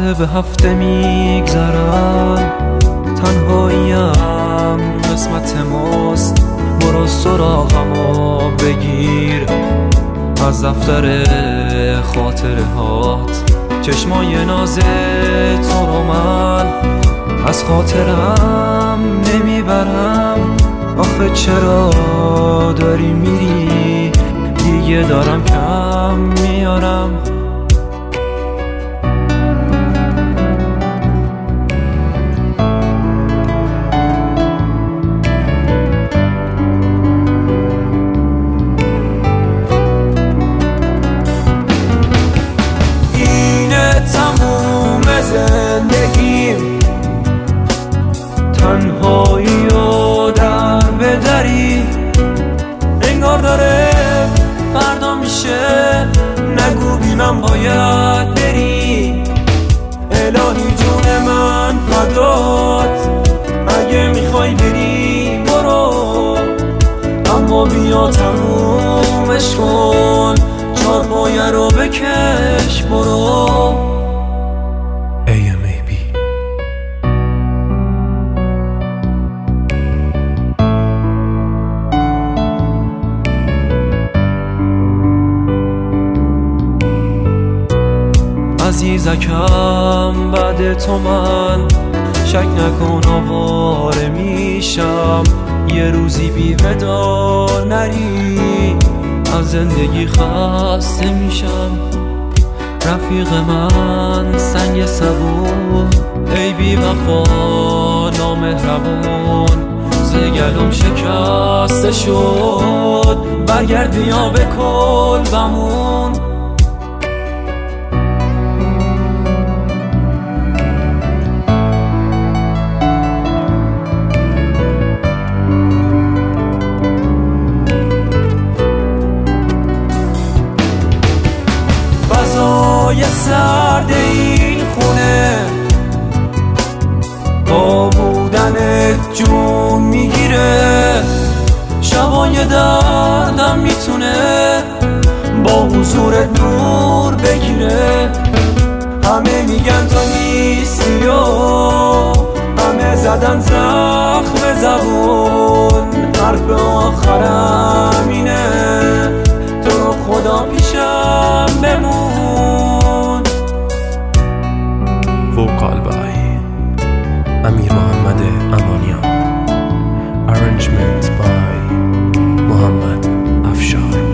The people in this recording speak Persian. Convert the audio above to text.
هفته به هفته میگذرم، تنهاییم قسمت ماست. برو سراغمو بگیر از دفتر خاطره هات، چشمای ناز تو رو من از خاطرم نمیبرم. آخه چرا داری میری؟ دیگه دارم کم میارم. زندگیم تنهایی و در به دری، انگار داره فردا میشه. نگو بی من باید بری، الهی جون من فدات. اگه میخوای بری برو، اما بیا تمومش کن. چارپایه رو بکش برو. عزیزکم بعد تو من شک نکن آواره میشم. یه روزی بی ودا نری، از زندگی خسته میشم. رفیق من سنگ صبور، ای بی وفا نامهربون. زگلم شکسته شد، برگرد بیا به کلبمون. فضای سرد این خونه با بودنت جون میگیره. شبای دردم میتونه با حضورت نور بگیره. همه میگن تو نیستی و همه زدن زخم زبون. حرف آخرم اینه، تو رو خدا پیشم بمون. وکال بای امیر محمد امانیان. Arrangement by محمد افشار.